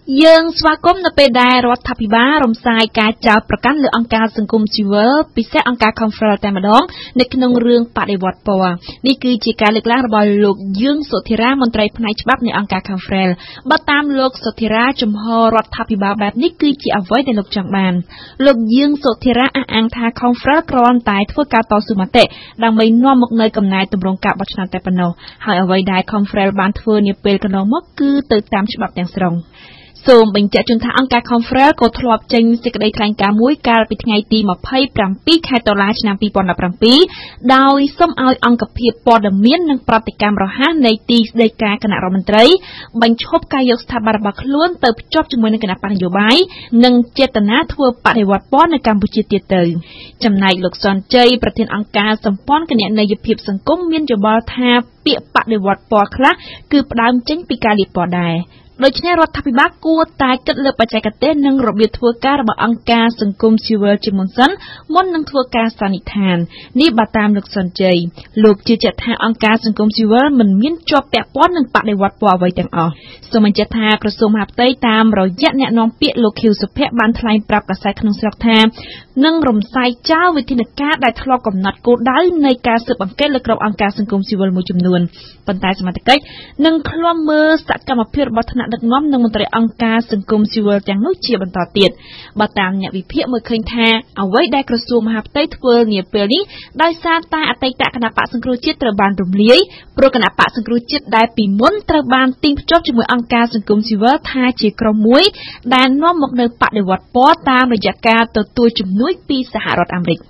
យើងស្វាគមន៍នៅពេលដែលរដ្ឋាភិបាលរំសាយការចោទប្រកាន់លើអង្គការសង្គមស៊ីវិលពិសេសអង្គការ Confrel តែម្ដងនៅក្នុងរឿងបដិវត្តពណ៌នេះគឺជាការលើកឡើងរបស់លោកយឿងសុធិរាមន្ត្រីផ្នែកច្បាប់នៃអង្គការ Confrel បើតាមលោកសុធិរាជំហររដ្ឋាភិបាលបែបនេះគឺជាអ្វីដែលលោកចង់បានលោកយឿងសុធិរាអះអាងថា Confrel គ្រាន់តែធ្វើការតស៊ូមតិដើម្បីនាំមកនូវកំណែទម្រង់ការបោះឆ្នោតតែប៉ុណ្ណោះហើយអ្វីដែល Confrel បានធ្វើនាពេលកន្លងមកគឺទៅតាមច្បាប់ទាំងស្រុងសូមបញ្ជាក់ជូនថាអង្គការ Confrel ក៏ធ្លាប់ចេញសេចក្តីថ្លែងការណ៍មួយកាលពីថ្ងៃទី27 ខែតុលាឆ្នាំ2017ដោយសុំឲ្យអង្គភាពព័ត៌មាននិងប្រតិកម្មរហ័សនៃទីស្តីការគណៈរដ្ឋមន្ត្រីបញ្ឈប់ការយកស្ថាប័នរបស់ខ្លួនទៅភ្ជាប់ជាមួយនឹងគណៈបកនយោបាយនិងចេតនាធ្វើបដិវត្តពណ៌នៅកម្ពុជាទៀតទៅចំណែកលោកសនជ័យប្រធានអង្គការសម្ព័ន្ធគណនេយ្យភាពសង្គមមានយោបល់ថាពាក្យបដិវត្តពណ៌ខ្លះគឺផ្ដើមចេញពីការលាបពណ៌ដែរដូច្នេះរដ្ឋាភិបាលគួរតែគិតលើបច្ចេកទេសនិងរបៀបធ្វើការរបស់អង្គការសង្គមស៊ីវិលជាមុនសិនមុននឹងធ្វើការសន្និដ្ឋាននេះបើតាមលោកសុនជ័យលោកជឿជាក់ថាអង្គការសង្គមស៊ីវិលមិនមានជាប់ពាក់ព័ន្ធនឹងបដិវត្តពណ៌អ្វីទាំងអស់សូមបញ្ជាក់ថាក្រសួងមហាផ្ទៃតាមរយៈអ្នកនាំពាក្យលោកខៀវសុភ័ក្របានថ្លែងប្រាប់កាសែតក្នុងស្រុកថានឹងរំសាយចោលវិធានការដែលធ្លាប់កំណត់គោលដៅនៃការស៊ើបអង្កេតលើក្រុមអង្គការសង្គមស៊ីវិលមួយចំនួនប៉ុន្តែសមាជិកនឹងឃ្លាំមើលសកម្មភាពរបស់ថ្នាក់ដឹកនាំនិងមន្ត្រីអង្គការសង្គមស៊ីវិលទាំងនោះជាបន្តទៀតបើតាមអ្នកវិភាគមើលឃើញថាអ្វីដែលក្រសួងមហាផ្ទៃធ្វើនាពេលនេះដោយសារតែអតីតគណៈបកសង្គ្រោះជាតិត្រូវបានរំលាយព្រោះគណៈបកសង្គ្រោះជាតិដែលពីមុនត្រូវបានទីងភ្ជាប់ជាមួយអង្គការសង្គមស៊ីវិលថាជាក្រុមមួយដែលនាំមកនៅបដិវត្តពណ៌តាមរយៈការទទួលជំនួយពីសហរដ្ឋអាមេរិក